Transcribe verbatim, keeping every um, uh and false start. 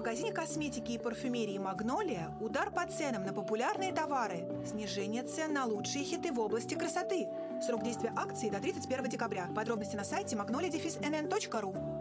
магазине косметики и парфюмерии «Магнолия» удар по ценам на популярные товары. Снижение цен на лучшие хиты в области красоты. Срок действия акции до тридцать первого декабря. Подробности на сайте магнолия эн эн точка ру.